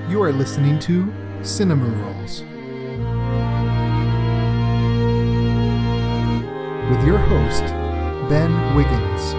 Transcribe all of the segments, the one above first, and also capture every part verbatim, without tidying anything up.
You are listening to Cinema Rolls with your host, Ben Wiggins.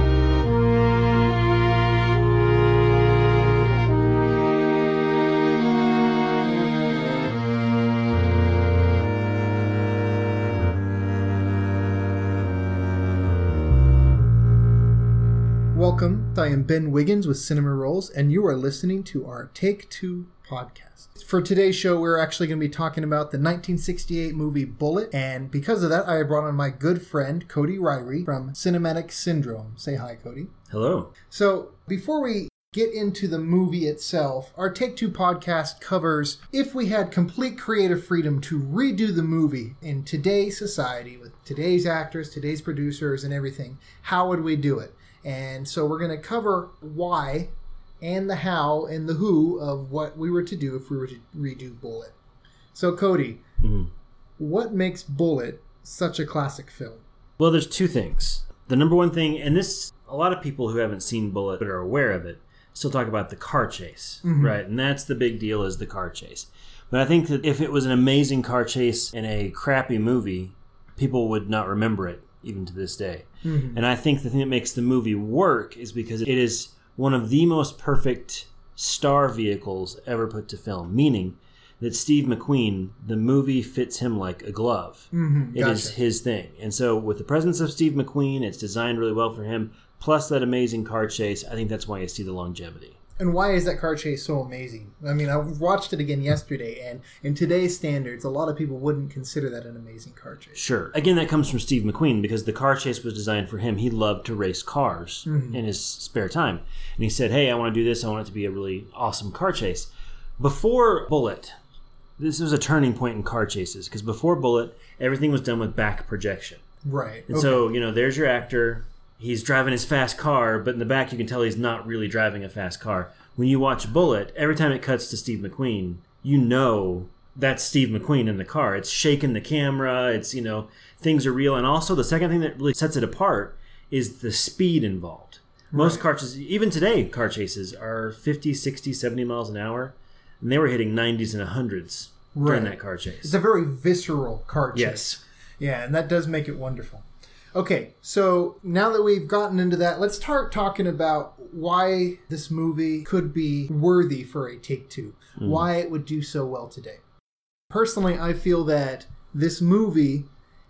Welcome, I am Ben Wiggins with Cinema Rolls, and you are listening to our Take Two podcast. For today's show, we're actually going to be talking about the nineteen sixty-eight movie Bullitt, and because of that, I brought on my good friend, Cody Ryrie from Cinematic Syndrome. Say hi, Cody. Hello. So, before we get into the movie itself, our Take Two podcast covers if we had complete creative freedom to redo the movie in today's society, with today's actors, today's producers, and everything, how would we do it? And so we're going to cover why and the how and the who of what we were to do if we were to redo Bullitt. So, Cody, mm-hmm. what makes Bullitt such a classic film? Well, there's two things. The number one thing, and this, a lot of people who haven't seen Bullitt but are aware of it, still talk about the car chase, mm-hmm. right? And that's the big deal, is the car chase. But I think that if it was an amazing car chase in a crappy movie, people would not remember it, even to this day. Mm-hmm. And I think the thing that makes the movie work is because it is one of the most perfect star vehicles ever put to film, meaning that Steve McQueen, the movie fits him like a glove. Mm-hmm. It gotcha. is his thing. And so with the presence of Steve McQueen, it's designed really well for him, plus that amazing car chase. I think that's why you see the longevity. And why is that car chase so amazing? I mean, I watched it again yesterday, and in today's standards, a lot of people wouldn't consider that an amazing car chase. Sure. Again, that comes from Steve McQueen, because the car chase was designed for him. He loved to race cars mm-hmm. in his spare time. And he said, hey, I want to do this. I want it to be a really awesome car chase. Before Bullitt, this was a turning point in car chases, because before Bullitt, everything was done with back projection. Right. And okay. so, you know, there's your actor. He's driving his fast car, but in the back you can tell he's not really driving a fast car. When you watch Bullitt, every time it cuts to Steve McQueen, you know that's Steve McQueen in the car. It's shaking the camera. It's, you know, things are real. And also the second thing that really sets it apart is the speed involved. Most right. car chases, even today, car chases are fifty, sixty, seventy miles an hour. And they were hitting nineties and hundreds right. during that car chase. It's a very visceral car chase. Yes. Yeah, and that does make it wonderful. Okay, so now that we've gotten into that, let's start talking about why this movie could be worthy for a take two. Mm. Why it would do so well today. Personally, I feel that this movie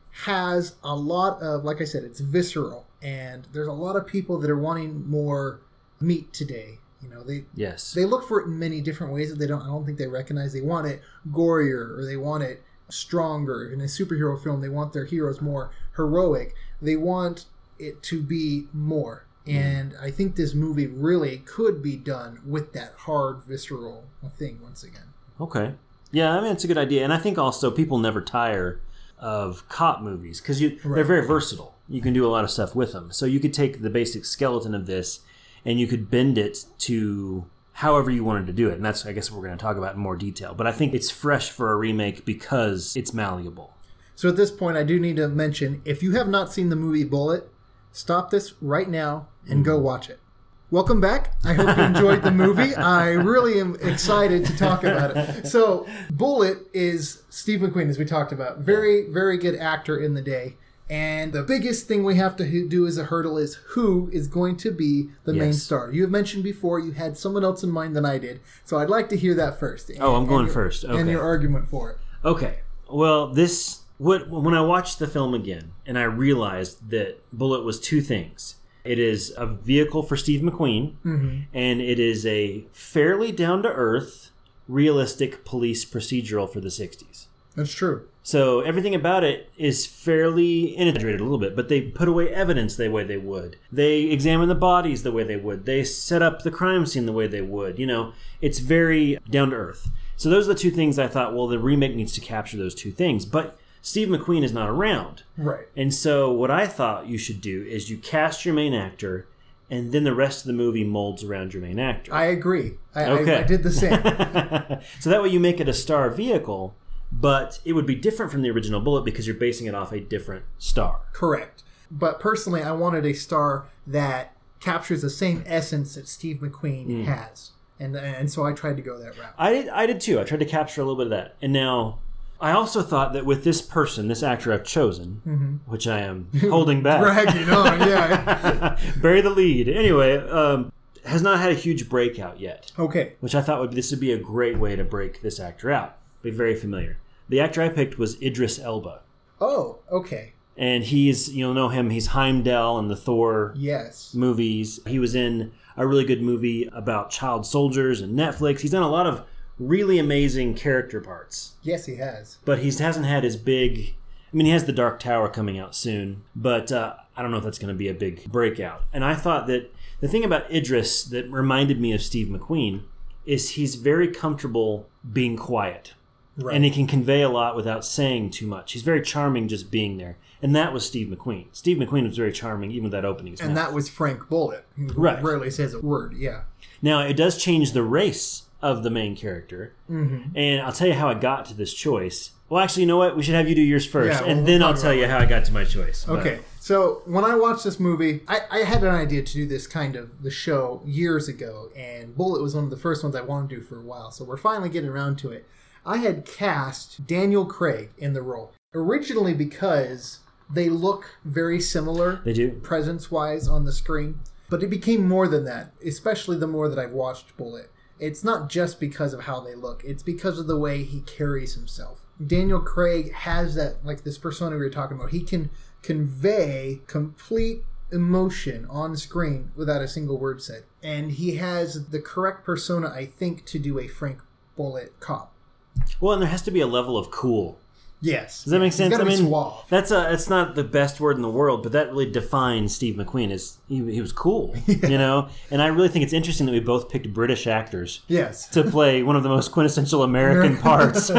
has a lot of, like I said, it's visceral. And there's a lot of people that are wanting more meat today. You know, they yes. they look for it in many different ways that they don't I don't think they recognize. They want it gorier, or they want it stronger. In a superhero film, they want their heroes more heroic. They want it to be more. And mm. I think this movie really could be done with that hard, visceral thing once again. Okay. Yeah, I mean, it's a good idea. And I think also people never tire of cop movies, because you right. they're very versatile. You can do a lot of stuff with them. So you could take the basic skeleton of this and you could bend it to however you wanted to do it. And that's, I guess, what we're going to talk about in more detail. But I think it's fresh for a remake because it's malleable. So at this point, I do need to mention, if you have not seen the movie Bullitt, stop this right now and mm. go watch it. Welcome back. I hope you enjoyed the movie. I really am excited to talk about it. So Bullitt is Steve McQueen, as we talked about. Very, very good actor in the day. And the biggest thing we have to do as a hurdle is who is going to be the yes. main star. You have mentioned before you had someone else in mind than I did. So I'd like to hear that first. Oh, I'm going your, first. Okay. And your argument for it. Okay. Well, this... What, when I watched the film again, and I realized that Bullitt was two things. It is a vehicle for Steve McQueen, mm-hmm. and it is a fairly down-to-earth, realistic police procedural for the sixties. That's true. So everything about it is fairly exaggerated a little bit, but they put away evidence the way they would. They examine the bodies the way they would. They set up the crime scene the way they would. You know, it's very down-to-earth. So those are the two things I thought, well, the remake needs to capture those two things. But Steve McQueen is not around. Right. And so what I thought you should do is you cast your main actor, and then the rest of the movie molds around your main actor. I agree. I, okay. I, I did the same. So that way you make it a star vehicle, but it would be different from the original Bullitt because you're basing it off a different star. Correct. But personally, I wanted a star that captures the same essence that Steve McQueen mm. has. And and so I tried to go that route. I did, I did too. I tried to capture a little bit of that. And now, I also thought that with this person, this actor I've chosen, mm-hmm. which I am holding back. Dragging on, yeah. Bury the lead. Anyway, um, has not had a huge breakout yet. Okay. Which I thought would this would be a great way to break this actor out. Be very familiar. The actor I picked was Idris Elba. Oh, okay. And he's, you'll know him, he's Heimdall in the Thor yes. movies. He was in a really good movie about child soldiers and Netflix. He's done a lot of really amazing character parts. Yes, he has. But he hasn't had his big... I mean, he has The Dark Tower coming out soon, but uh, I don't know if that's going to be a big breakout. And I thought that the thing about Idris that reminded me of Steve McQueen is he's very comfortable being quiet. Right. And he can convey a lot without saying too much. He's very charming just being there. And that was Steve McQueen. Steve McQueen was very charming, even with that opening. And mouth. That was Frank Bullitt, who right. rarely says a word, yeah. Now, it does change the race of the main character. Mm-hmm. And I'll tell you how I got to this choice. Well, actually, you know what? We should have you do yours first, yeah, well, and we'll then I'll tell you how I got to my choice. Okay. But. So, when I watched this movie, I, I had an idea to do this kind of the show years ago, and Bullitt was one of the first ones I wanted to do for a while, so we're finally getting around to it. I had cast Daniel Craig in the role, originally because they look very similar. They do. Presence-wise on the screen. But it became more than that, especially the more that I've watched Bullitt. It's not just because of how they look. It's because of the way he carries himself. Daniel Craig has that, like this persona we were talking about. He can convey complete emotion on screen without a single word said. And he has the correct persona, I think, to do a Frank Bullitt cop. Well, and there has to be a level of cool. Yes. Does that make sense? He's gotta I be mean, suave. that's a it's not the best word in the world, but that really defines Steve McQueen. Is he, he was cool, yeah. you know? And I really think it's interesting that we both picked British actors. Yes. To play one of the most quintessential American parts.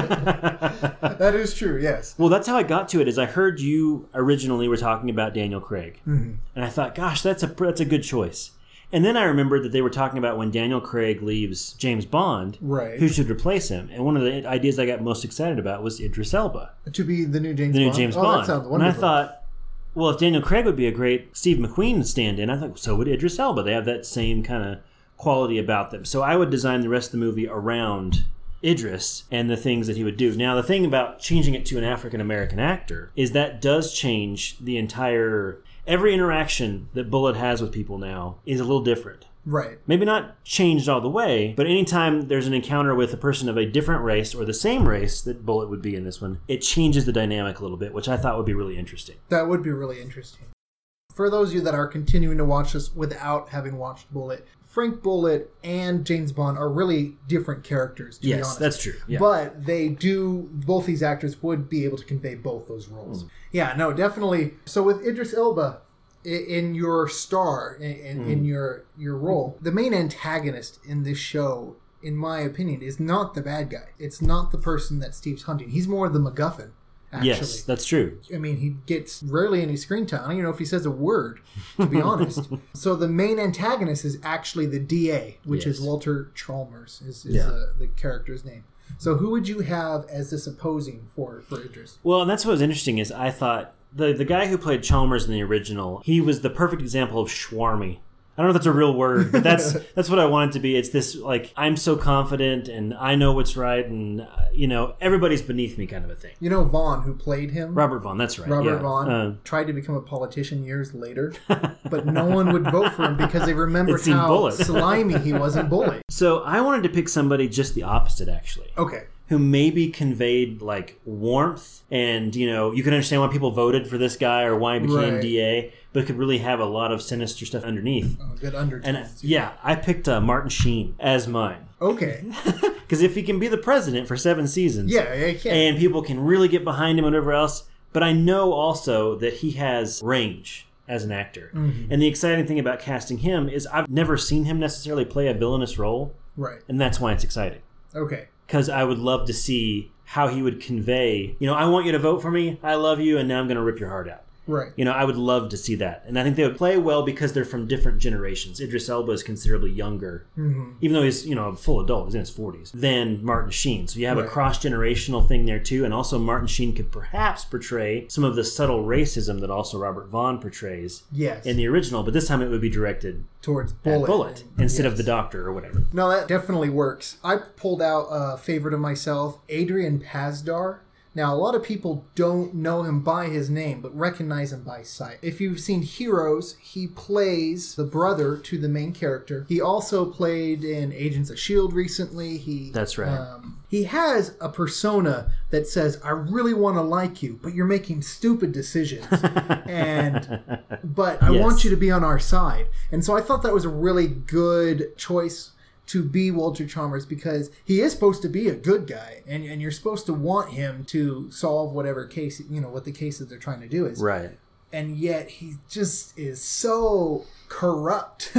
That is true. Yes. Well, that's how I got to it. Is I heard you originally were talking about Daniel Craig, mm-hmm. and I thought, gosh, that's a that's a good choice. And then I remembered that they were talking about when Daniel Craig leaves James Bond, right. who should replace him. And one of the ideas I got most excited about was Idris Elba. To be the new James the Bond? new James oh, Bond. That sounds wonderful. And I thought, well, if Daniel Craig would be a great Steve McQueen stand-in, I thought, so would Idris Elba. They have that same kind of quality about them. So I would design the rest of the movie around Idris and the things that he would do. Now, the thing about changing it to an African-American actor is that does change the entire... Every interaction that Bullitt has with people now is a little different. Right. Maybe not changed all the way, but anytime there's an encounter with a person of a different race or the same race that Bullitt would be in this one, it changes the dynamic a little bit, which I thought would be really interesting. That would be really interesting. For those of you that are continuing to watch this without having watched Bullitt, Frank Bullitt and James Bond are really different characters, to yes, be honest. That's true. Yeah. But they do, both these actors would be able to convey both those roles. Mm. Yeah, no, definitely. So with Idris Elba, in your star, in, mm. in your your role, the main antagonist in this show, in my opinion, is not the bad guy. It's not the person that Steve's hunting. He's more the MacGuffin, actually. Yes, that's true. I mean, he gets rarely any screen time. I don't even know if he says a word, to be honest. So the main antagonist is actually the D A, which yes. is Walter Chalmers, is, is yeah. uh, the character's name. So who would you have as this opposing for, for Idris? Well, and that's what was interesting is I thought... The the guy who played Chalmers in the original, he was the perfect example of schwarmy. I don't know if that's a real word, but that's that's what I want it to be. It's this, like, I'm so confident and I know what's right and, uh, you know, everybody's beneath me kind of a thing. You know Vaughn, who played him? Robert Vaughn, that's right. Robert yeah. Vaughn uh, tried to become a politician years later, but no one would vote for him because they remembered how Bullitt. slimy he was in Bullitt. So I wanted to pick somebody just the opposite, actually. Okay. Who maybe conveyed like warmth and, you know, you can understand why people voted for this guy or why he became right. D A, but could really have a lot of sinister stuff underneath. Oh, good undertones. And uh, yeah, I picked uh, Martin Sheen as mine. Okay. Because if he can be the president for seven seasons, yeah, he can. And people can really get behind him and whatever else, but I know also that he has range as an actor. Mm-hmm. And the exciting thing about casting him is I've never seen him necessarily play a villainous role. Right. And that's why it's exciting. Okay. Because I would love to see how he would convey, you know, I want you to vote for me, I love you, and now I'm going to rip your heart out. Right. You know, I would love to see that. And I think they would play well because they're from different generations. Idris Elba is considerably younger, mm-hmm. even though he's, you know, a full adult, he's in his forties, than Martin Sheen. So you have right. a cross-generational thing there too. And also Martin Sheen could perhaps portray some of the subtle racism that also Robert Vaughn portrays yes. in the original. But this time it would be directed towards Bullet, Bullet and, instead yes. of the Doctor or whatever. No, that definitely works. I pulled out a favorite of myself, Adrian Pasdar. Now, a lot of people don't know him by his name, but recognize him by sight. If you've seen Heroes, he plays the brother to the main character. He also played in Agents of S H I E L D recently. He That's right. Um, he has a persona that says, I really want to like you, but you're making stupid decisions. and But I yes. want you to be on our side. And so I thought that was a really good choice to be Walter Chalmers, because he is supposed to be a good guy, and, and you're supposed to want him to solve whatever case, you know, what the cases they're trying to do is. Right. And yet he just is so corrupt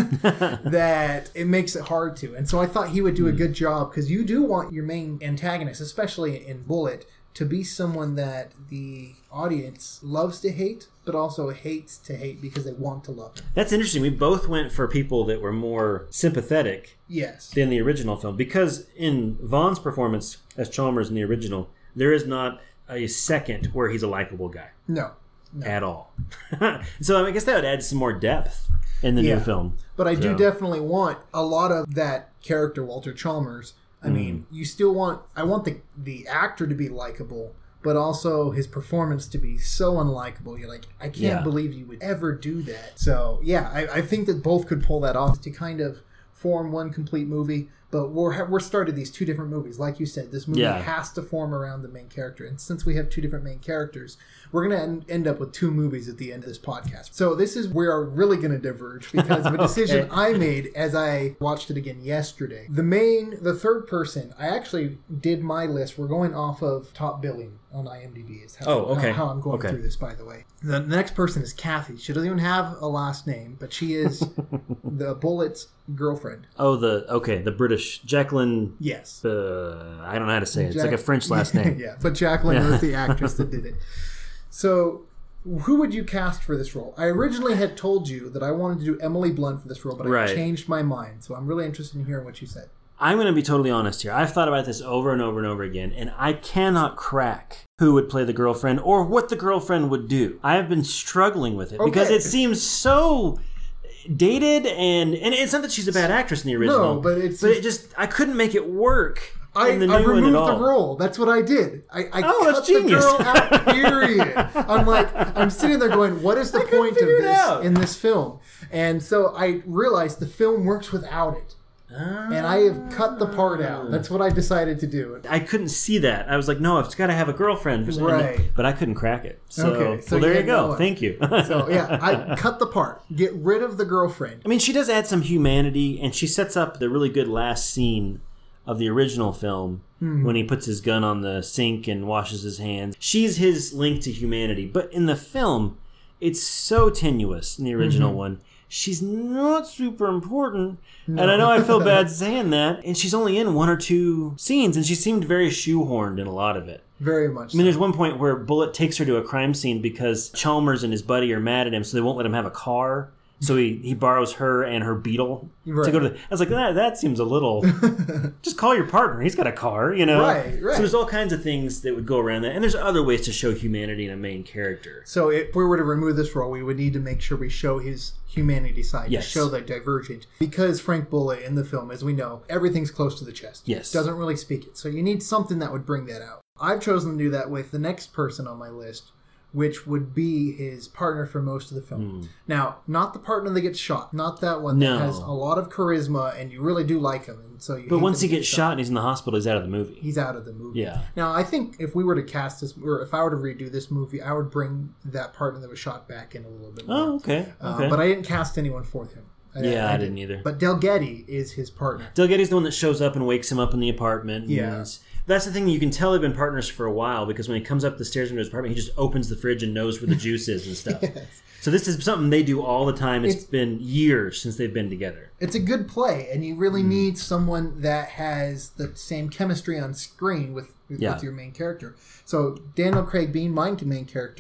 that it makes it hard to. And so I thought he would do a good job, because you do want your main antagonist, especially in Bullet, to be someone that the audience loves to hate, but also hates to hate because they want to love him. That's interesting. We both went for people that were more sympathetic yes. than the original film. Because in Vaughn's performance as Chalmers in the original, there is not a second where he's a likable guy. No. no. At all. So I guess that would add some more depth in the yeah. new film. But I so. do definitely want a lot of that character, Walter Chalmers. I mm. mean, you still want... I want the the actor to be likable, but also his performance to be so unlikable. You're like, I can't yeah. believe you would ever do that. So, yeah, I, I think that both could pull that off to kind of form one complete movie. But we're we're started these two different movies. Like you said, this movie yeah. has to form around the main character. And since we have two different main characters, we're going to end up with two movies at the end of this podcast. So this is where we're really going to diverge because of a decision okay. I made as I watched it again yesterday. The main, the third person, I actually did my list. We're going off of top billing on IMDb. Is how, oh, okay. how I'm going okay. through this, by the way. The next person is Kathy. She doesn't even have a last name, but she is the Bullet's girlfriend. Oh, the, okay, the British, Jacqueline. Yes. Uh, I don't know how to say it. It's Jack- like a French last name. yeah, but Jacqueline yeah. was the actress that did it. So, who would you cast for this role? I originally had told you that I wanted to do Emily Blunt for this role, but right. I changed my mind. So I'm really interested in hearing what you said. I'm going to be totally honest here. I've thought about this over and over and over again, and I cannot crack who would play the girlfriend or what the girlfriend would do. I have been struggling with it okay. because it seems so dated, and and it's not that she's a bad actress in the original. No, but it's but it just I couldn't make it work. I, in the new I removed one at the all. role. That's what I did. I, I oh, cut that's genius. the girl out, period. I'm like, I'm sitting there going, what is the I point of it this out. in this film? And so I realized the film works without it. Ah. And I have cut the part out. That's what I decided to do. I couldn't see that. I was like, no, it's got to have a girlfriend. Right. But I couldn't crack it. So, okay, so well, there you you go. no Thank you. So, yeah, I cut the part. Get rid of the girlfriend. I mean, she does add some humanity, and she sets up the really good last scene of the original film mm-hmm. when he puts his gun on the sink and washes his hands. She's his link to humanity. But in the film, it's so tenuous in the original mm-hmm. one. She's not super important. No. And I know I feel bad saying that. And she's only in one or two scenes, and she seemed very shoehorned in a lot of it. Very much I mean, so. there's one point where Bullet takes her to a crime scene because Chalmers and his buddy are mad at him, so they won't let him have a car. So he, he borrows her and her Beetle right. to go to the... I was like, that, that seems a little... just call your partner. He's got a car, you know? Right, right. So there's all kinds of things that would go around that. And there's other ways to show humanity in a main character. So if we were to remove this role, we would need to make sure we show his humanity side. Yes. To show the divergent. Because Frank Bullet in the film, as we know, everything's close to the chest. Yes. Doesn't really speak it. So you need something that would bring that out. I've chosen to do that with the next person on my list, which would be his partner for most of the film. Mm. Now, not the partner that gets shot. Not that one no. that has a lot of charisma and you really do like him. And so you but once he gets shot and he's in the hospital, he's out of the movie. He's out of the movie. Yeah. Now, I think if we were to cast this, or if I were to redo this movie, I would bring that partner that was shot back in a little bit more. Oh, okay. okay. Uh, but I didn't cast anyone for him. I, yeah, I, I didn't either. But Del Getty is his partner. Del Getty's the one that shows up and wakes him up in the apartment. Yeah. That's the thing, you can tell they've been partners for a while because when he comes up the stairs into his apartment, he just opens the fridge and knows where the juice is and stuff. Yes. So this is something they do all the time. It's, it's been years since they've been together. It's a good play, and you really mm. need someone that has the same chemistry on screen with, with, yeah. with your main character. So Daniel Craig being my main character,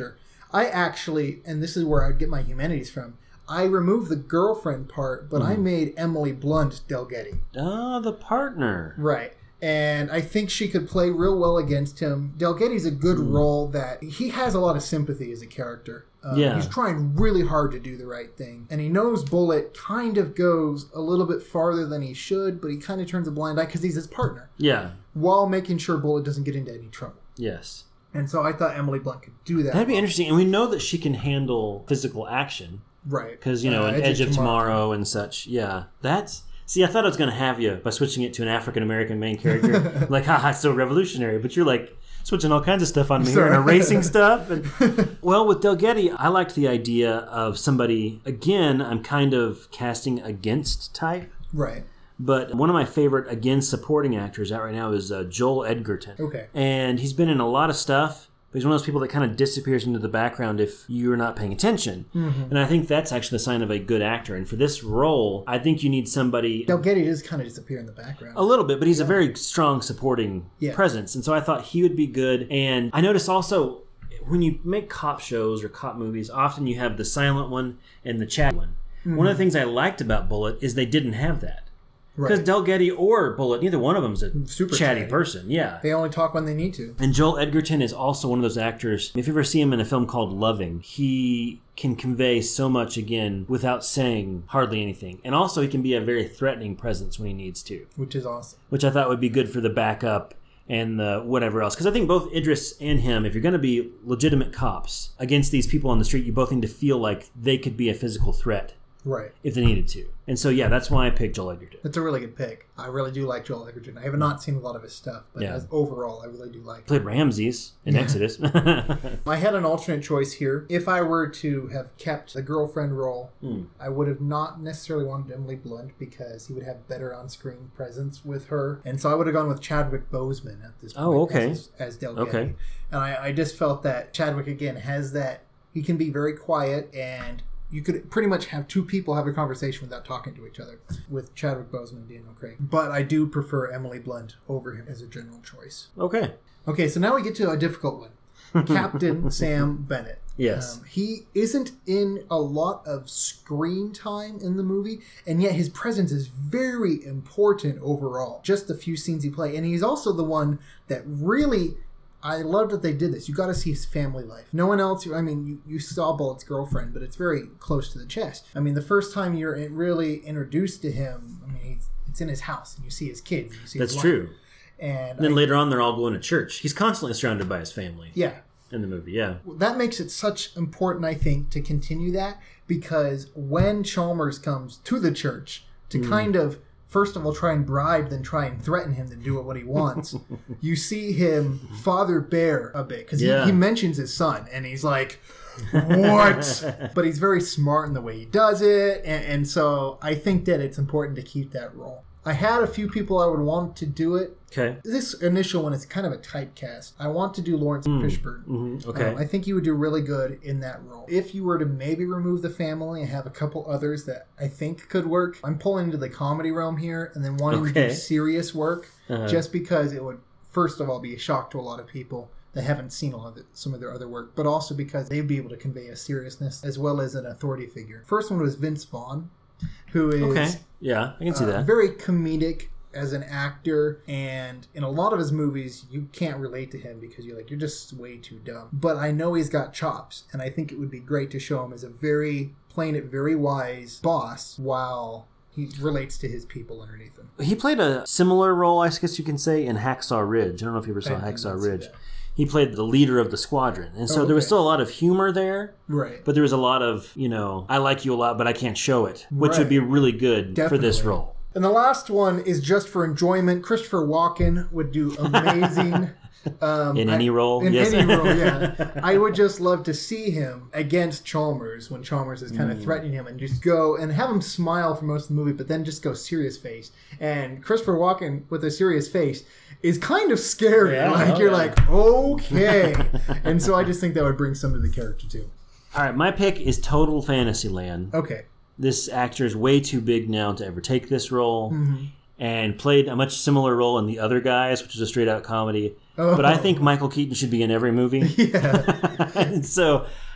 I actually, and this is where I get my humanities from, I removed the girlfriend part, but mm-hmm. I made Emily Blunt Del Getty. Oh, the partner. Right. And I think she could play real well against him. Del Getty's a good mm. role that he has a lot of sympathy as a character. Um, yeah. He's trying really hard to do the right thing. And he knows Bullitt kind of goes a little bit farther than he should, but he kind of turns a blind eye because he's his partner. Yeah. While making sure Bullitt doesn't get into any trouble. Yes. And so I thought Emily Blunt could do that. That'd be interesting. And we know that she can handle physical action. Right. Because, you know, uh, an Edge, Edge of Tomorrow. Tomorrow and such. Yeah. That's... See, I thought I was going to have you by switching it to an African-American main character. Like, haha, it's so revolutionary. But you're like switching all kinds of stuff on me here and erasing stuff. And, well, with Del Getty, I liked the idea of somebody, again, I'm kind of casting against type. Right. But one of my favorite, again, supporting actors out right now is uh, Joel Edgerton. Okay. And he's been in a lot of stuff. But he's one of those people that kind of disappears into the background if you're not paying attention. Mm-hmm. And I think that's actually the sign of a good actor. And for this role, I think you need somebody... Del Getty does kind of disappear in the background. A little bit, but he's yeah. a very strong supporting yeah. presence. And so I thought he would be good. And I noticed also, when you make cop shows or cop movies, often you have the silent one and the chatty one. Mm-hmm. One of the things I liked about Bullitt is they didn't have that. Because right. Del Getty or Bullitt, neither one of them is a super chatty, chatty person. Yeah. They only talk when they need to. And Joel Edgerton is also one of those actors. If you ever see him in a film called Loving, he can convey so much, again, without saying hardly anything. And also he can be a very threatening presence when he needs to. Which is awesome. Which I thought would be good for the backup and the whatever else. Because I think both Idris and him, if you're going to be legitimate cops against these people on the street, you both need to feel like they could be a physical threat. Right. If they needed to. And so, yeah, that's why I picked Joel Edgerton. That's a really good pick. I really do like Joel Edgerton. I have not seen a lot of his stuff, but yeah. as overall, I really do like him. Played Ramses in yeah. Exodus. I had an alternate choice here. If I were to have kept the girlfriend role, mm. I would have not necessarily wanted Emily Blunt because he would have better on-screen presence with her. And so I would have gone with Chadwick Boseman at this point. Oh, okay. As, as Del Getty. Okay. And I, I just felt that Chadwick, again, has that... He can be very quiet and... You could pretty much have two people have a conversation without talking to each other with Chadwick Boseman and Daniel Craig. But I do prefer Emily Blunt over him as a general choice. Okay. Okay, so now we get to a difficult one. Captain Sam Bennett. Yes. Um, he isn't in a lot of screen time in the movie, and yet his presence is very important overall. Just the few scenes he plays. And he's also the one that really... I love that they did this. You got to see his family life. No one else, I mean, you, you saw Bullitt's girlfriend, but it's very close to the chest. I mean, the first time you're really introduced to him, I mean, he's, it's in his house, and you see his kids. You see That's his true. And, and then I, later on, they're all going to church. He's constantly surrounded by his family. Yeah. In the movie, yeah. That makes it such important, I think, to continue that, because when Chalmers comes to the church to mm. kind of... First of all, try and bribe, then try and threaten him to do what he wants. You see him father bear a bit, because yeah. he, he mentions his son, and he's like, what? But he's very smart in the way he does it, and, and so I think that it's important to keep that role. I had a few people I would want to do it. Okay. This initial one is kind of a typecast. I want to do Lawrence mm. Fishburne. Mm-hmm. Okay. Um, I think he would do really good in that role. If you were to maybe remove the family and have a couple others that I think could work, I'm pulling into the comedy realm here and then wanting okay. to do serious work uh-huh. just because it would, first of all, be a shock to a lot of people that haven't seen a lot of the, some of their other work, but also because they'd be able to convey a seriousness as well as an authority figure. First one was Vince Vaughn, who is... Okay. Yeah, I can see uh, that. Very comedic as an actor, and in a lot of his movies, you can't relate to him because you're like, you're just way too dumb. But I know he's got chops, and I think it would be great to show him as a very, playing it very wise boss while he relates to his people underneath him. He played a similar role, I guess you can say, in Hacksaw Ridge. I don't know if you ever saw Hacksaw Ridge. He played the leader of the squadron. And so oh, okay. there was still a lot of humor there. Right. But there was a lot of, you know, I like you a lot, but I can't show it, which right. would be really good Definitely. for this role. And the last one is just for enjoyment. Christopher Walken would do amazing. Um, in any I, role? In yes. any role, yeah. I would just love to see him against Chalmers when Chalmers is kind of mm. threatening him and just go and have him smile for most of the movie, but then just go serious face. And Christopher Walken with a serious face is kind of scary. Yeah, like, oh, you're yeah. like, okay. And so I just think that would bring some to the character, too. All right, my pick is Total Fantasyland. Okay. This actor is way too big now to ever take this role. Mm-hmm. And played a much similar role in The Other Guys, which is a straight-out comedy. Oh. But I think Michael Keaton should be in every movie. Yeah. So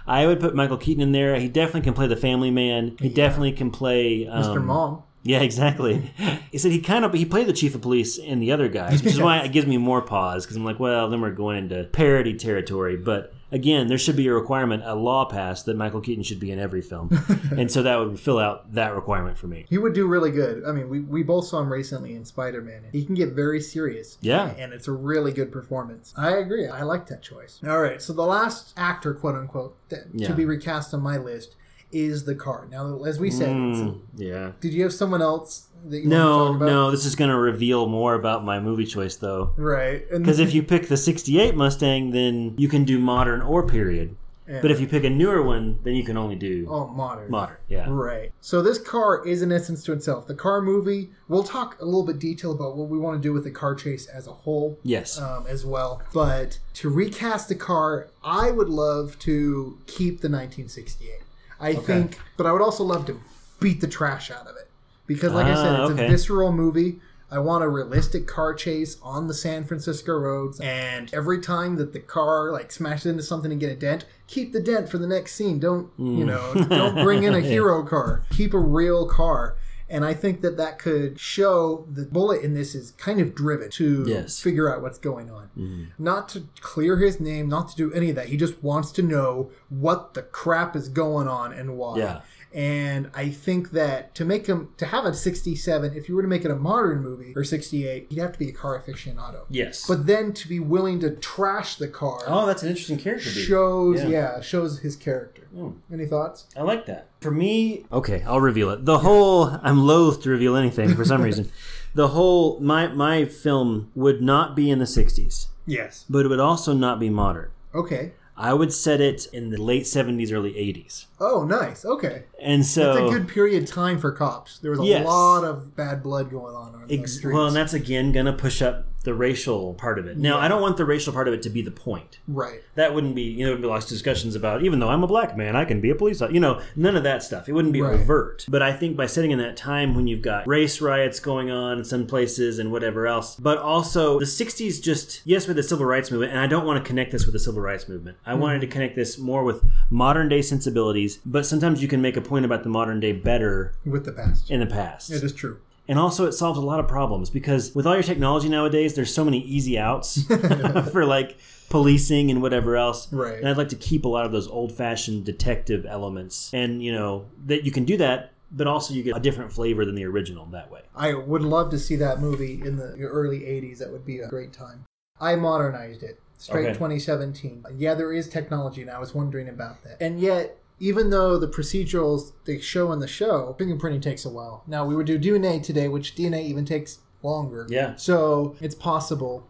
I would put Michael Keaton in there. He definitely can play the family man. He yeah. definitely can play um, Mister Mom. Yeah, exactly. He said he kind of he played the chief of police in the other guys, which is why it gives me more pause because I'm like, well, then we're going into parody territory. But again, there should be a requirement, a law passed that Michael Keaton should be in every film, and so that would fill out that requirement for me. He would do really good. I mean, we, we both saw him recently in Spider-Man. He can get very serious. Yeah, and it's a really good performance. I agree. I like that choice. All right, so the last actor, quote unquote, that, yeah. to be recast on my list is the car. Now, as we said, mm, yeah. Did you have someone else that you no, want to talk about? No, this is going to reveal more about my movie choice, though. Right. Because if you pick the sixty-eight Mustang, then you can do modern or period. Yeah. But if you pick a newer one, then you can only do oh modern. Modern, yeah. Right. So this car is an essence to itself. The car movie, we'll talk a little bit detail about what we want to do with the car chase as a whole. Yes. Um, as well. But to recast the car, I would love to keep the nineteen sixty-eight. I okay. think, but I would also love to beat the trash out of it. Because like ah, I said, it's okay. a visceral movie. I want a realistic car chase on the San Francisco roads. And every time that the car like smashes into something and get a dent, keep the dent for the next scene. Don't, mm. you know, don't bring in a hero car. Keep a real car. And I think that that could show the Bullet in this is kind of driven to yes. figure out what's going on. Mm. Not to clear his name, not to do any of that. He just wants to know what the crap is going on and why. Yeah. And I think that to make him, to have a sixty-seven, if you were to make it a modern movie, or sixty-eight, you'd have to be a car aficionado. Yes. But then to be willing to trash the car. Oh, that's an interesting character. Shows, yeah, yeah shows his character. Mm. Any thoughts? I like that. For me, okay, I'll reveal it. The whole, I'm loath to reveal anything for some reason. The whole, my, my film would not be in the sixties. Yes. But it would also not be modern. Okay. I would set it in the late seventies, early eighties. Oh, nice. Okay. And so it's a good period of time for cops. There was a yes. lot of bad blood going on on Ex- the streets. Well, and that's again going to push up the racial part of it. Now, yeah. I don't want the racial part of it to be the point. Right. That wouldn't be, you know, there'd be lots of discussions about, even though I'm a black man, I can be a police officer. You know, none of that stuff. It wouldn't be right. overt. But I think by setting in that time when you've got race riots going on in some places and whatever else, but also the sixties just, yes, with the civil rights movement, and I don't want to connect this with the civil rights movement. I mm. wanted to connect this more with modern day sensibilities, but sometimes you can make a point about the modern day better with the past. In the past. It is true. And also, it solves a lot of problems because with all your technology nowadays, there's so many easy outs for like policing and whatever else. Right. And I'd like to keep a lot of those old-fashioned detective elements, and you know that you can do that, but also you get a different flavor than the original that way. I would love to see that movie in the early eighties. That would be a great time. I modernized it straight okay. twenty seventeen. Yeah, there is technology, and I was wondering about that, and yet. Even though the procedurals they show in the show, fingerprinting takes a while. Now, we would do D N A today, which D N A even takes longer. Yeah. So it's possible.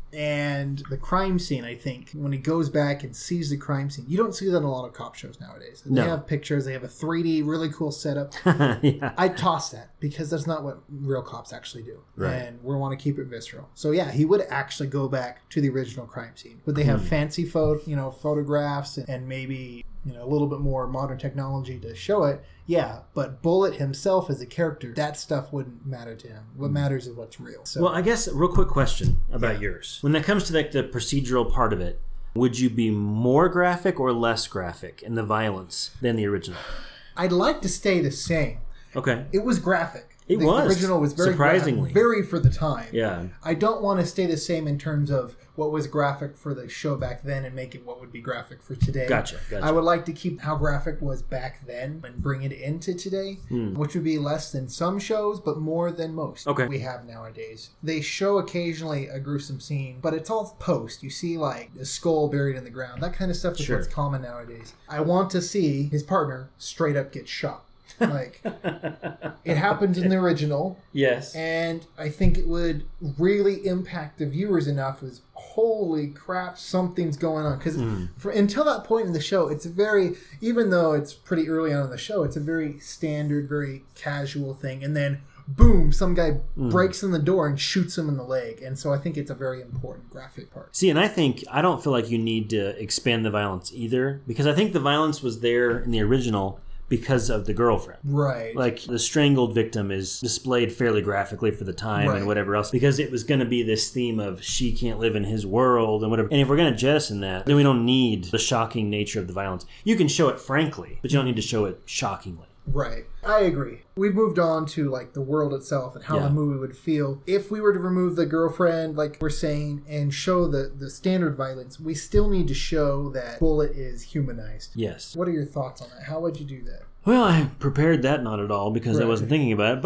And the crime scene, I think, when he goes back and sees the crime scene, you don't see that in a lot of cop shows nowadays. They no. have pictures, they have a three D, really cool setup. yeah. I toss that because that's not what real cops actually do. Right. And we want to keep it visceral. So yeah, he would actually go back to the original crime scene. Would they have mm. fancy photo, you know, photographs and, and maybe... you know, a little bit more modern technology to show it, yeah, but Bullet himself as a character, that stuff wouldn't matter to him. What matters is what's real. So. Well, I guess a real quick question about yeah. yours. When it comes to like the procedural part of it, would you be more graphic or less graphic in the violence than the original? I'd like to stay the same. Okay. It was graphic. It the was. original was very surprisingly graphic, very for the time. Yeah. I don't want to stay the same in terms of what was graphic for the show back then and make it what would be graphic for today. Gotcha. gotcha. I would like to keep how graphic was back then and bring it into today, mm. which would be less than some shows, but more than most okay. we have nowadays. They show occasionally a gruesome scene, but it's all post. You see like a skull buried in the ground. That kind of stuff is sure. what's common nowadays. I want to see his partner straight up get shot. Like, it happens in the original. Yes. And I think it would really impact the viewers enough as, holy crap, something's going on. Because mm. until that point in the show, it's a very, even though it's pretty early on in the show, it's a very standard, very casual thing. And then, boom, some guy mm. breaks in the door and shoots him in the leg. And so I think it's a very important graphic part. See, and I think, I don't feel like you need to expand the violence either. Because I think the violence was there in the original. because of the girlfriend. Right. Like, the strangled victim is displayed fairly graphically for the time Right. and whatever else, because it was going to be this theme of she can't live in his world and whatever. And if we're going to jettison that, then we don't need the shocking nature of the violence. You can show it frankly, but you don't need to show it shockingly. Right. I agree. We've moved on to like the world itself and how Yeah. the movie would feel. If we were to remove the girlfriend, like we're saying, and show the, the standard violence, we still need to show that Bullet is humanized. Yes. What are your thoughts on that? How would you do that? Well, I prepared that not at all because I Right. wasn't thinking about it,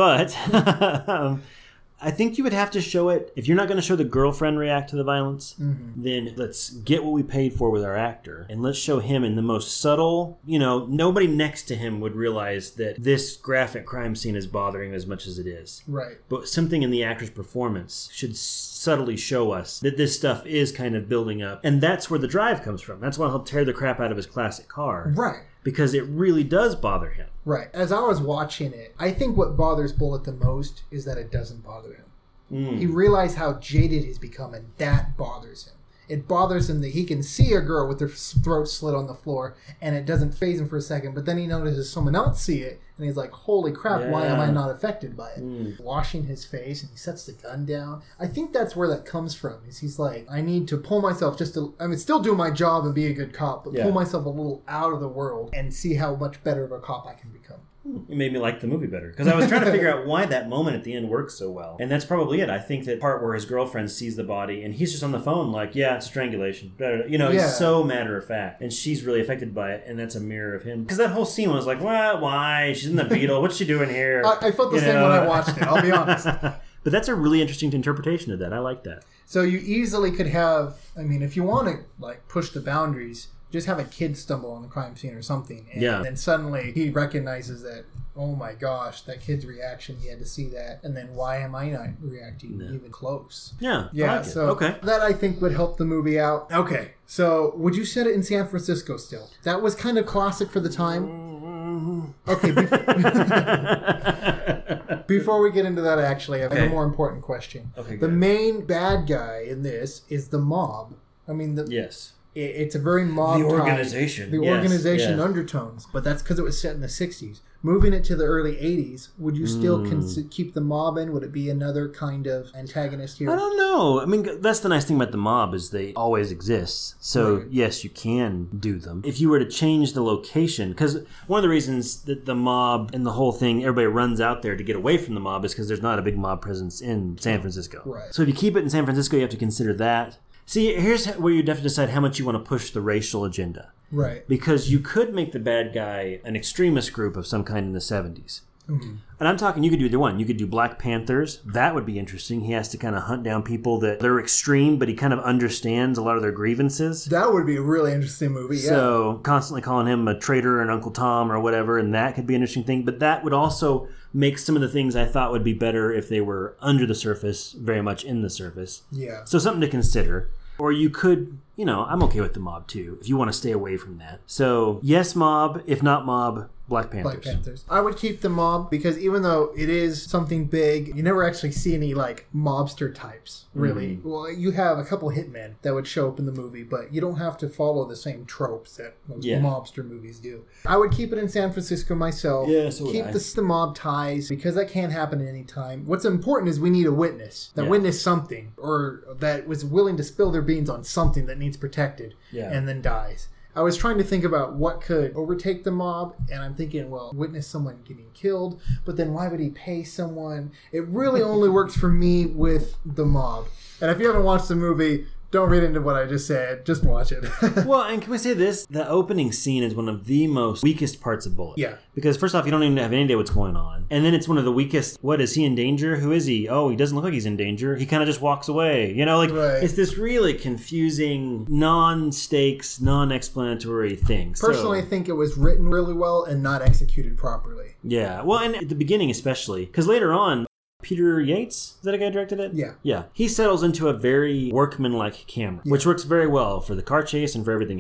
but um, I think you would have to show it. If you're not going to show the girlfriend react to the violence, Mm-hmm. then let's get what we paid for with our actor and let's show him in the most subtle, you know, nobody next to him would realize that this graphic crime scene is bothering him as much as it is. Right. But something in the actor's performance should subtly show us that this stuff is kind of building up. And that's where the drive comes from. That's why he'll tear the crap out of his classic car. Right. Because it really does bother him. Right. As I was watching it, I think what bothers Bullet the most is that it doesn't bother him. Mm. He realized how jaded he's become, and that bothers him. It bothers him that he can see a girl with her throat slit on the floor, and it doesn't faze him for a second, but then he notices someone else see it, and he's like, holy crap, why am I Yeah. not affected by it? Mm. Washing his face, and he sets the gun down. I think that's where that comes from, is he's like, I need to pull myself just to, I mean, still do my job and be a good cop, but Yeah. pull myself a little out of the world and see how much better of a cop I can become. It made me like the movie better because I was trying to figure out why that moment at the end works so well. And that's probably it. I think that part where his girlfriend sees the body and he's just on the phone like, yeah, it's strangulation. You know, Yeah. he's so matter of fact. And she's really affected by it, and that's a mirror of him. Because that whole scene was like, what? Why? She's in the Beetle. What's she doing here? I, I felt the You same know? when I watched it, I'll be honest. But that's a really interesting interpretation of that. I like that. So you easily could have, I mean, if you want to like push the boundaries, just have a kid stumble on the crime scene or something. And Yeah. then suddenly he recognizes that, oh my gosh, that kid's reaction, he had to see that. And then why am I not reacting No. even close? Yeah. I Yeah, like it. so Okay. that I think would help the movie out. Okay, so would you set it in San Francisco still? That was kind of classic for the time. Okay, before, before we get into that, actually, I have Okay. a more important question. Okay, the good. main bad guy in this is the mob. I mean, the, Yes. it, it's a very mob The type- organization. the Yes, organization yes. undertones, but that's because it was set in the sixties. Moving it to the early eighties, would you still Mm. cons- keep the mob in? Would it be another kind of antagonist here? I don't know. I mean, that's the nice thing about the mob is they always exist. So, Right. yes, you can do them. If you were to change the location, because one of the reasons that the mob and the whole thing, everybody runs out there to get away from the mob is because there's not a big mob presence in San Francisco. Right. So if you keep it in San Francisco, you have to consider that. See, here's where you have to decide how much you want to push the racial agenda. Right. Because you could make the bad guy an extremist group of some kind in the seventies. Mhm. And I'm talking, you could do either one. You could do Black Panthers. That would be interesting. He has to kind of hunt down people that they're extreme, but he kind of understands a lot of their grievances. That would be a really interesting movie. Yeah. So constantly calling him a traitor and Uncle Tom or whatever, and that could be an interesting thing. But that would also make some of the things I thought would be better if they were under the surface, very much in the surface. yeah. So something to consider. Or you could, you know, I'm okay with the mob too, if you want to stay away from that. So, yes, mob. If not mob, Black Panthers. Black Panthers. I would keep the mob because even though it is something big, you never actually see any like mobster types, really. Mm. Well, you have a couple hitmen that would show up in the movie, but you don't have to follow the same tropes that most Yeah. mobster movies do. I would keep it in San Francisco myself. Yeah, so would keep I. the, the mob ties because that can't happen at any time. What's important is we need a witness that Yeah. witnessed something or that was willing to spill their beans on something that needs protected Yeah. and then dies. I was trying to think about what could overtake the mob, and I'm thinking, well, witness someone getting killed, but then why would he pay someone? It really only works for me with the mob. And if you haven't watched the movie, don't read into what I just said. Just watch it. Well, and can we say this? The opening scene is one of the most weakest parts of Bullet. Yeah. Because first off, you don't even have any idea what's going on. And then it's one of the weakest. What, is he in danger? Who is he? Oh, he doesn't look like he's in danger. He kind of just walks away. You know, like, Right. it's this really confusing, non-stakes, non-explanatory thing. So- Personally, I think it was written really well and not executed properly. yeah. Well, and at the beginning especially. Because later on, Peter Yates, is that a guy who directed it? Yeah. Yeah. He settles into a very workmanlike camera, Yeah. which works very well for the car chase and for everything else.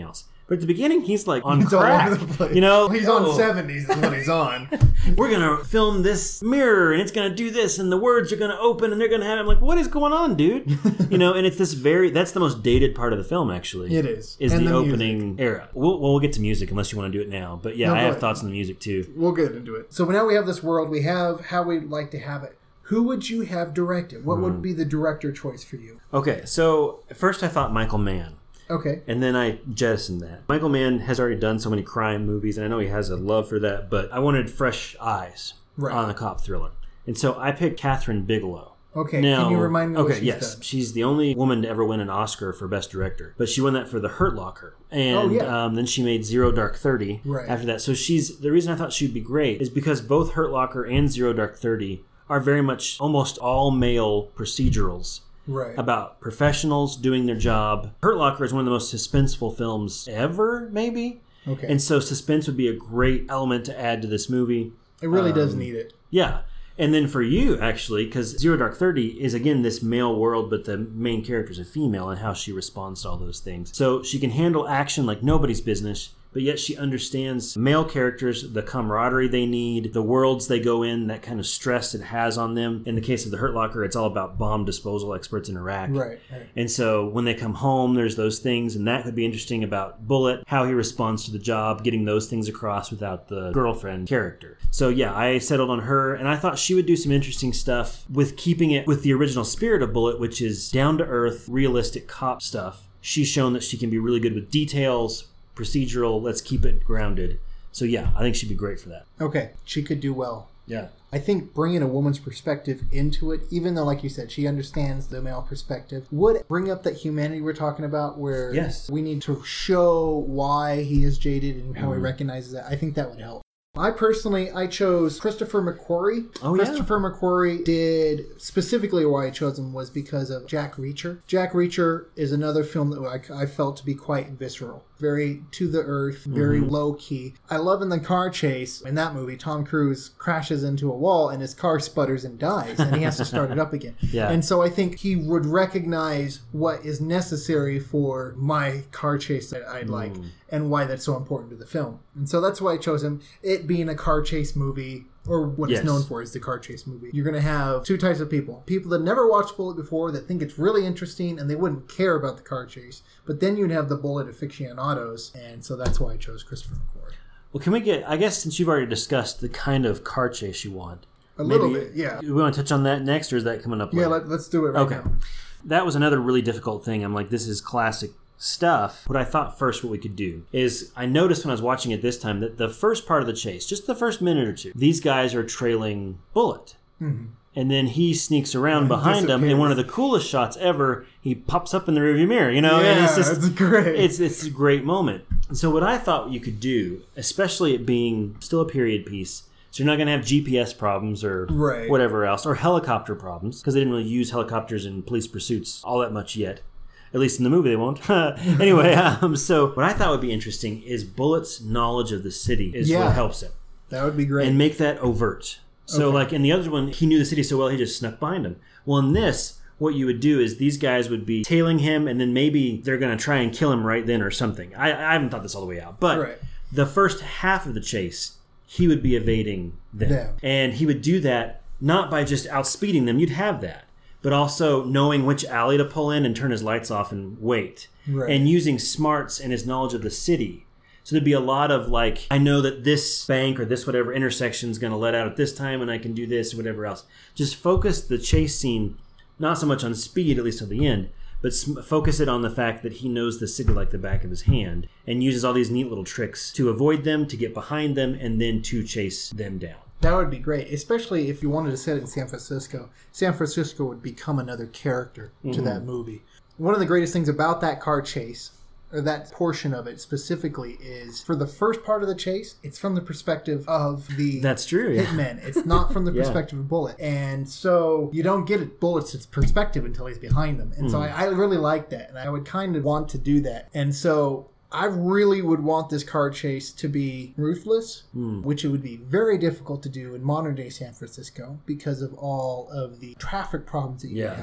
But at the beginning, he's like on He's crack. all over the place. You know, He's oh, on seventies is what he's on. we're gonna film this mirror, and it's gonna do this, and the words are gonna open, and they're gonna have. I'm like, what is going on, dude? You know, and it's this very. That's the most dated part of the film, actually. It is. Is And the, the opening music. era. We'll, well, we'll get to music unless you want to do it now. But yeah, No, I go have ahead. thoughts on the music too. We'll get into it. So now we have this world. We have how we'd like to have it. Who would you have directed? What Hmm. would be the director choice for you? Okay, so at first I thought Michael Mann. Okay. And then I jettisoned that. Michael Mann has already done so many crime movies, and I know he has a love for that, but I wanted fresh eyes Right. on a cop thriller. And so I picked Catherine Bigelow. Okay. Now, Can you remind me okay, what she's yes. done? She's the only woman to ever win an Oscar for Best Director. But she won that for The Hurt Locker. And Oh, yeah. um, then she made Zero Dark Thirty Right. after that. So she's the reason I thought she'd be great is because both Hurt Locker and Zero Dark Thirty are very much almost all male procedurals. Right. About professionals doing their job. Hurt Locker is one of the most suspenseful films ever, maybe. Okay. And so suspense would be a great element to add to this movie. it really does um, need it. Yeah. And then for you, actually, because Zero Dark Thirty is, again, this male world, but the main character is a female and how she responds to all those things. So she can handle action like nobody's business, but yet she understands male characters, the camaraderie they need, the worlds they go in, that kind of stress it has on them. In the case of the Hurt Locker, it's all about bomb disposal experts in Iraq. Right. right. And so when they come home, there's those things, and that could be interesting about Bullet, how he responds to the job, getting those things across without the girlfriend character. So yeah, I settled on her, and I thought she would do some interesting stuff with keeping it with the original spirit of Bullet, which is down-to-earth, realistic cop stuff. She's shown that she can be really good with details, procedural, let's keep it grounded. So yeah, I think she'd be great for that. Okay. She could do well. Yeah. I think bringing a woman's perspective into it, even though, like you said, she understands the male perspective, would bring up that humanity we're talking about where Yes. we need to show why he is jaded and how he Mm-hmm. recognizes that. I think that would help. I personally, I chose Christopher McQuarrie. Oh, yeah. Christopher McQuarrie did, specifically why I chose him was because of Jack Reacher. Jack Reacher is another film that I, I felt to be quite visceral. Very to the earth, very Mm-hmm. low key. I love in the car chase, in that movie, Tom Cruise crashes into a wall and his car sputters and dies, and he has to start it up again. Yeah. And so I think he would recognize what is necessary for my car chase that I'd like and why that's so important to the film. And so that's why I chose him. It being a car chase movie, or what Yes. it's known for is the car chase movie. You're going to have two types of people. People that never watched Bullet before, that think it's really interesting, and they wouldn't care about the car chase. But then you'd have the Bullet aficionados, and so that's why I chose Christopher McQuarrie. Well, can we get, I guess since you've already discussed the kind of car chase you want, A little maybe- bit, yeah. We want to touch on that next, or is that coming up later? Yeah, let, let's do it right Okay. now. That was another really difficult thing. I'm like, this is classic stuff. What I thought first what we could do is I noticed when I was watching it this time that the first part of the chase, just the first minute or two, these guys are trailing Bullet. Mm-hmm. And then he sneaks around behind them, and one of the coolest shots ever, he pops up in the rearview mirror, you know? Yeah, and it's just it's great. It's it's a great moment. And so what I thought you could do, especially it being still a period piece, so you're not going to have G P S problems or Right. whatever else, or helicopter problems, because they didn't really use helicopters in police pursuits all that much yet. At least in the movie they won't. Anyway, um, so what I thought would be interesting is Bullet's knowledge of the city is Yeah. what helps him. That would be great. And make that overt. So Okay. like in the other one, he knew the city so well he just snuck behind him. Well, in this, what you would do is these guys would be tailing him, and then maybe they're going to try and kill him right then or something. I, I haven't thought this all the way out. But Right. the first half of the chase, he would be evading them. Them. And he would do that not by just outspeeding them. You'd have that. But also knowing which alley to pull in and turn his lights off and wait. Right. And using smarts and his knowledge of the city. So there'd be a lot of like, I know that this bank or this whatever intersection is going to let out at this time and I can do this or whatever else. Just focus the chase scene, not so much on speed, at least till the end, but sm- focus it on the fact that he knows the city like the back of his hand and uses all these neat little tricks to avoid them, to get behind them, and then to chase them down. That would be great, especially if you wanted to set it in San Francisco. San Francisco would become another character to Mm-hmm. that movie. One of the greatest things about that car chase, or that portion of it specifically, is for the first part of the chase, it's from the perspective of the That's true, yeah. hitman. It's not from the Yeah. perspective of Bullet. And so you don't get it, Bullet's perspective until he's behind them. And so Hmm. I, I really like that. And I would kind of want to do that. And so I really would want this car chase to be ruthless, Hmm. which it would be very difficult to do in modern day San Francisco because of all of the traffic problems that you Yeah. have.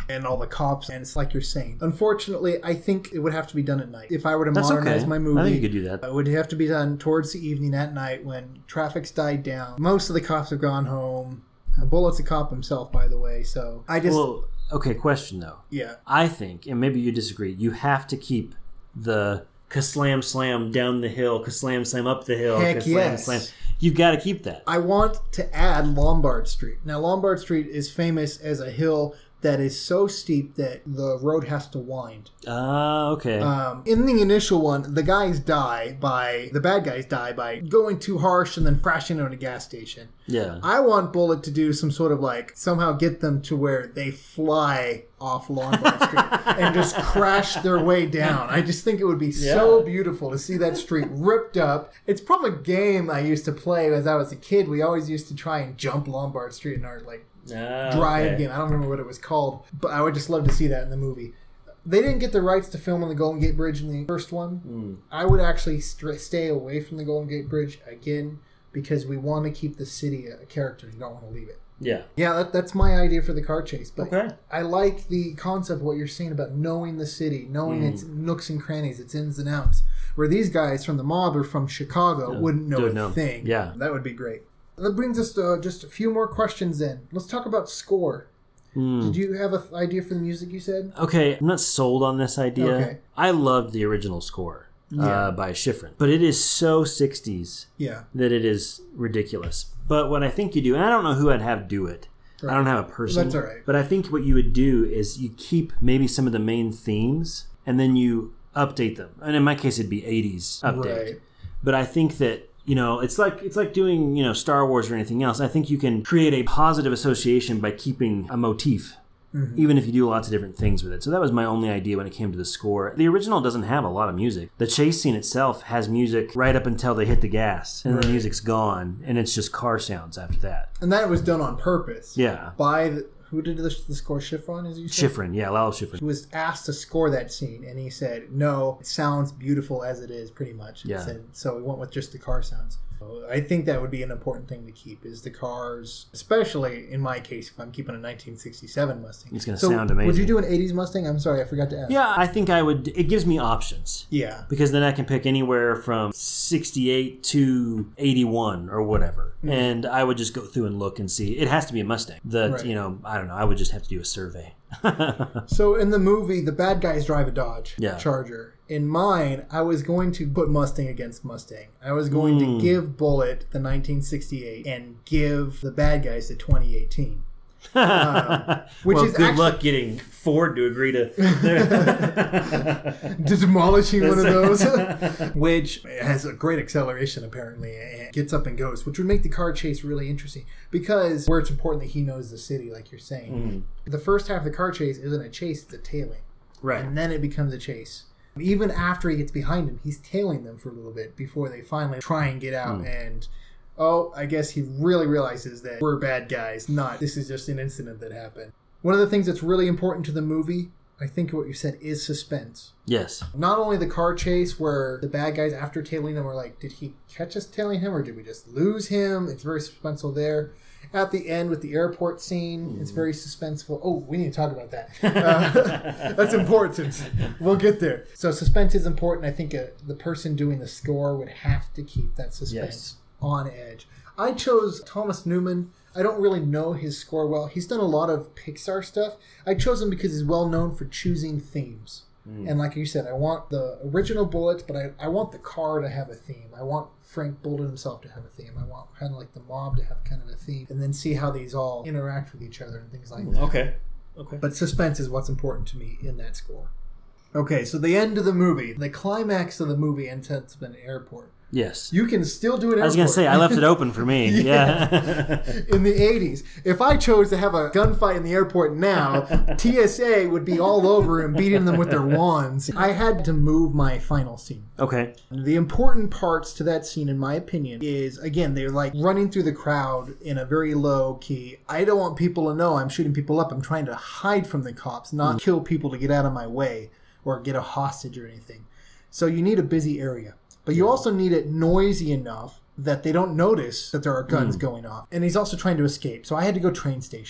and all the cops, and it's like you're saying. Unfortunately, I think it would have to be done at night. If I were to That's modernize okay. my movie, I think you could do that. it would have to be done towards the evening at night when traffic's died down. Most of the cops have gone home. Bullett's a cop himself, by the way, so I just... Well, okay, question though. Yeah. I think, and maybe you disagree, you have to keep the ka-slam slam down the hill, ka-slam slam up the hill, Heck ka-slam yes. slam. You've got to keep that. I want to add Lombard Street. Now, Lombard Street is famous as a hill that is so steep that the road has to wind. Ah, uh, okay. Um, in the initial one, the guys die by, the bad guys die by going too harsh and then crashing into a gas station. Yeah. I want Bullet to do some sort of like, somehow get them to where they fly off Lombard Street and just crash their way down. I just think it would be yeah. so beautiful to see that street ripped up. It's from a game I used to play as I was a kid. We always used to try and jump Lombard Street in our like Ah, drive okay. game. I don't remember what it was called, but I would just love to see that in the movie. They didn't get the rights to film on the Golden Gate Bridge in the first one. Mm. I would actually st- stay away from the Golden Gate Bridge again because we want to keep the city a character. You don't want to leave it. Yeah. Yeah, that, that's my idea for the car chase. But okay. I like the concept of what you're saying about knowing the city, knowing mm. its nooks and crannies, its ins and outs. Where these guys from the mob or from Chicago yeah. wouldn't know Don't a know. thing. Yeah. That would be great. That brings us to uh, just a few more questions in. Let's talk about score. Mm. Did you have an th- idea for the music you said? Okay, I'm not sold on this idea. Okay. I loved the original score yeah. uh, by Schifrin, but it is so sixties yeah. that it is ridiculous. But what I think you do, and I don't know who I'd have do it. Right. I don't have a person. That's all right. But I think what you would do is you keep maybe some of the main themes and then you update them. And in my case, it'd be eighties update. Right. But I think that You know, it's like it's like doing, you know, Star Wars or anything else. I think you can create a positive association by keeping a motif, mm-hmm. even if you do lots of different things with it. So that was my only idea when it came to the score. The original doesn't have a lot of music. The chase scene itself has music right up until they hit the gas, and right. the music's gone, and it's just car sounds after that. And that was done on purpose. Yeah. By the... Who did the, the score? Schifrin, as you said? Schifrin, yeah, Lalo Schifrin. He was asked to score that scene, and he said, no, it sounds beautiful as it is, pretty much. Yeah. Said, so we went with just the car sounds. So I think that would be an important thing to keep, is the cars, especially in my case, if I'm keeping a nineteen sixty-seven Mustang. It's going to so sound amazing. Would you do an eighties Mustang? I'm sorry, I forgot to ask. Yeah, I think I would. It gives me options. Yeah. Because then I can pick anywhere from sixty-eight to eighty-one or whatever. Mm-hmm. And I would just go through and look and see. It has to be a Mustang. That, right. you know, I don't know. I would just have to do a survey. So in the movie, the bad guys drive a Dodge yeah. Charger. In mine, I was going to put Mustang against Mustang. I was going mm. to give Bullet the nineteen sixty-eight and give the bad guys the twenty eighteen. Um, which well, is good actually, luck getting Ford to agree to demolishing one of those, which has a great acceleration apparently and gets up and goes, which would make the car chase really interesting because where it's important that he knows the city, like you're saying. Mm. The first half of the car chase isn't a chase; it's a tailing, right? And then it becomes a chase. Even after he gets behind him, he's tailing them for a little bit before they finally try and get out mm. and. Oh, I guess he really realizes that we're bad guys, not this is just an incident that happened. One of the things that's really important to the movie, I think what you said, is suspense. Yes. Not only the car chase where the bad guys, after tailing him, are like, did he catch us tailing him or did we just lose him? It's very suspenseful there. At the end with the airport scene, mm. it's very suspenseful. Oh, we need to talk about that. Uh, that's important. We'll get there. So suspense is important. I think uh, the person doing the score would have to keep that suspense. Yes. On edge. I chose Thomas Newman. I don't really know his score well. He's done a lot of Pixar stuff. I chose him because he's well known for choosing themes. Mm. And like you said, I want the original Bullets, but I, I want the car to have a theme. I want Frank Bullitt himself to have a theme. I want kind of like the mob to have kind of a theme. And then see how these all interact with each other and things like that. Okay. Okay. But suspense is what's important to me in that score. Okay, so the end of the movie. The climax of the movie ends up in an airport. Yes. You can still do it. I was going to say, I left it open for me. yeah. yeah. In the eighties. If I chose to have a gunfight in the airport now, T S A would be all over and beating them with their wands. I had to move my final scene. Okay. The important parts to that scene, in my opinion, is, again, they're like running through the crowd in a very low key. I don't want people to know I'm shooting people up. I'm trying to hide from the cops, not mm. kill people to get out of my way or get a hostage or anything. So you need a busy area. But you also need it noisy enough that they don't notice that there are guns mm. going off. And he's also trying to escape. So I had to go train station.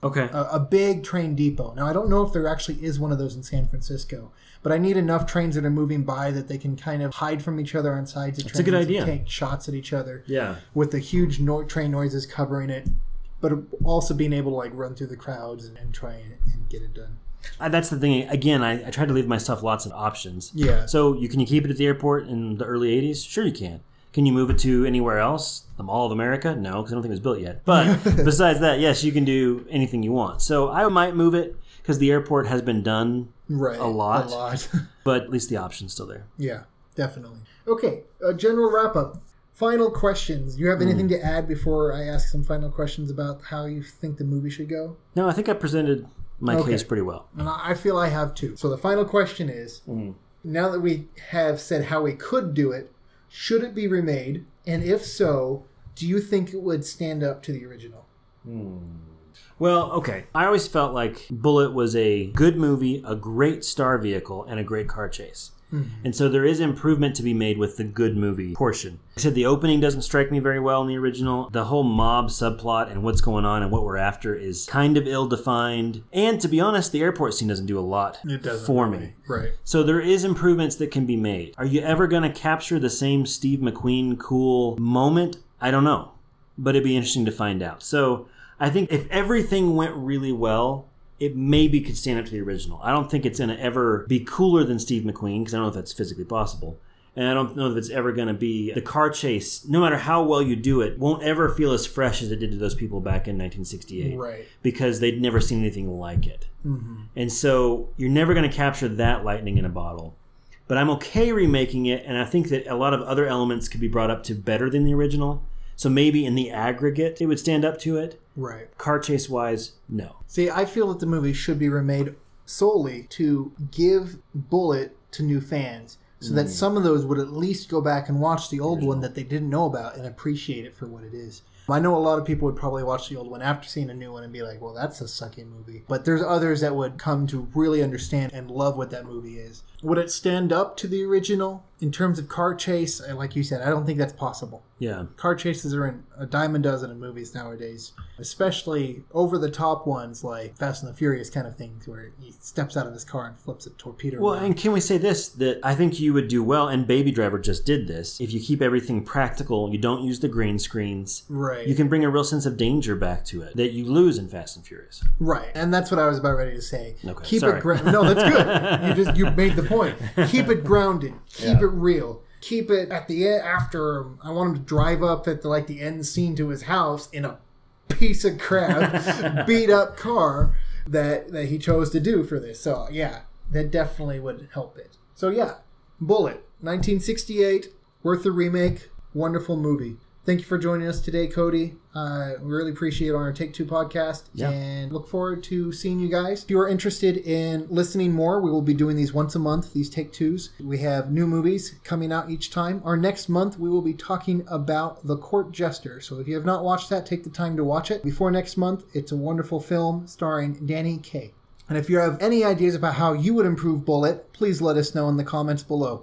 Okay. A, a big train depot. Now, I don't know if there actually is one of those in San Francisco, but I need enough trains that are moving by that they can kind of hide from each other on sides of That's a trains good idea. and take shots at each other. Yeah. With the huge no- train noises covering it, but also being able to like run through the crowds and, and try and, and get it done. Uh, that's the thing. Again, I, I try to leave myself lots of options. Yeah. So you can you keep it at the airport in the early eighties? Sure you can. Can you move it to anywhere else? The Mall of America? No, because I don't think it was built yet. But besides that, yes, you can do anything you want. So I might move it because the airport has been done right. a lot. A lot. But at least the option's still there. Yeah, definitely. Okay, a general wrap-up. Final questions. Do you have anything mm. to add before I ask some final questions about how you think the movie should go? No, I think I presented my okay. case pretty well. And I feel I have too. So the final question is, mm. now that we have said how we could do it, should it be remade? And if so, do you think it would stand up to the original? Mm. Well, okay. I always felt like Bullitt was a good movie, a great star vehicle, and a great car chase. Mm-hmm. And so there is improvement to be made with the good movie portion. I said the opening doesn't strike me very well in the original. The whole mob subplot and what's going on and what we're after is kind of ill-defined. And to be honest, the airport scene doesn't do a lot for really. me. Right. So there is improvements that can be made. Are you ever going to capture the same Steve McQueen cool moment? I don't know. But it'd be interesting to find out. So I think if everything went really well, it maybe could stand up to the original. I don't think it's going to ever be cooler than Steve McQueen, because I don't know if that's physically possible. And I don't know if it's ever going to be the car chase, no matter how well you do it, won't ever feel as fresh as it did to those people back in nineteen sixty-eight. Right. Because they'd never seen anything like it. Mm-hmm. And so you're never going to capture that lightning in a bottle. But I'm okay remaking it, and I think that a lot of other elements could be brought up to better than the original. So maybe in the aggregate, it would stand up to it. Right. Car chase wise, no. See, I feel that the movie should be remade solely to give Bullitt to new fans, so mm. that some of those would at least go back and watch the old one that they didn't know about and appreciate it for what it is. I know a lot of people would probably watch the old one after seeing a new one and be like, well, that's a sucky movie. But there's others that would come to really understand and love what that movie is. Would it stand up to the original in terms of car chase? Like you said, I don't think that's possible. Yeah. Car chases are in a dime a dozen of movies nowadays, especially over-the-top ones like Fast and the Furious kind of things where he steps out of his car and flips a torpedo. Well, around. And can we say this, that I think you would do well, and Baby Driver just did this, if you keep everything practical, you don't use the green screens, right. you can bring a real sense of danger back to it that you lose in Fast and Furious. Right, and that's what I was about ready to say. Okay, keep sorry. it gra- No, that's good. you just you made the point. Keep it grounded. Keep yeah. it real. Keep it at the end after. I want him to drive up at the like the end scene to his house in a piece of crap, beat up car that that he chose to do for this. So yeah, that definitely would help it. So yeah, Bullitt, nineteen sixty-eight, worth a remake. Wonderful movie. Thank you for joining us today, Cody. Uh, we really appreciate it on our Take Two podcast, yeah. and look forward to seeing you guys. If you are interested in listening more, we will be doing these once a month, these Take Twos. We have new movies coming out each time. Our next month, we will be talking about The Court Jester. So if you have not watched that, take the time to watch it. Before next month, it's a wonderful film starring Danny Kaye. And if you have any ideas about how you would improve Bullitt, please let us know in the comments below.